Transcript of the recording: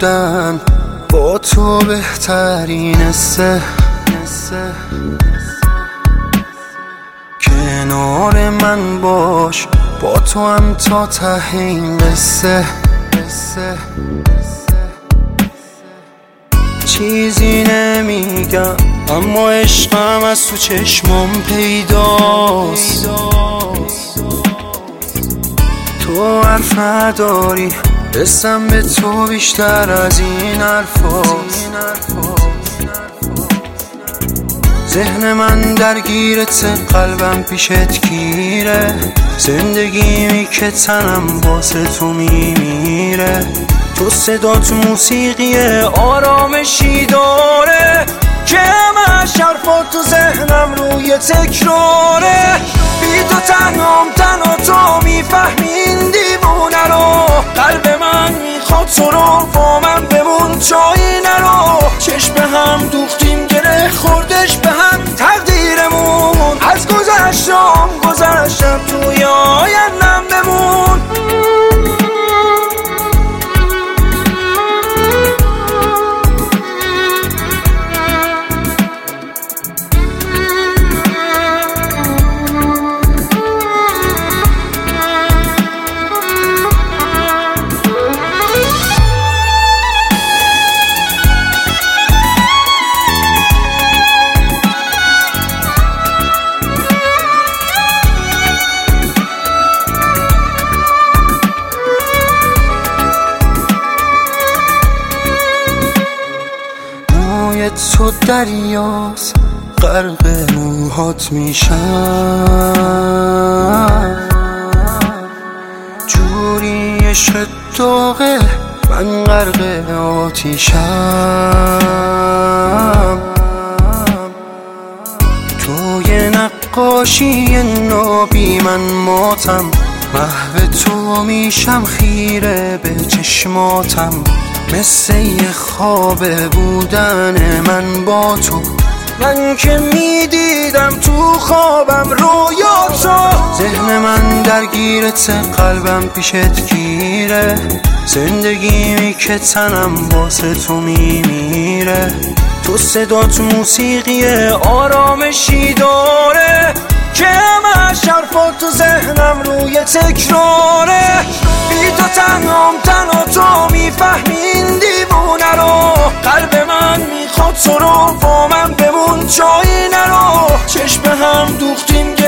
بودن با تو بهترین کنار من باش، با تو هم تا ته این قصه. چیزی نمیگم اما عشقم از تو چشمام پیداست. تو حرف نداری، حسم به تو بیشتر از این حرفاست. ذهن من درگیرت، قلبم پیشت گیره، زندگیمی که تنم واسه تو میمیره. تو صدات موسیقی آرامشی داره که همش حرفات تو ذهنم روی تکراره. بی تو تنها تو میفهمی این دیوونه رو، قلب من میخواد تو رو، با من بمون جایی نرو. چشم هم دوختیم گره خوردش به هم تقدیرمون، از گذشتم توی آیندم بمون. تو دریاست، غرق موهات میشم، جوری عشق داغه من غرق آتیشم. توی نقاشی نابی من ماتم، محو تو میشم خیره به چشماتم. مثل یه خواب بودن من با تو، من که میدیدم تو خوابم رویاتو. ذهن من درگیرت، قلبم پیشت گیره، زندگیمی که تنم واسه تو میمیره. تو صدات موسیقی آرامشی داره که همش حرفات تو ذهنم روی تکراره. بی تو تنها تو میفهمی این دیوونه رو، قلب من میخواد تو رو، با من بمون جایی نرو. چشم هم دوختیم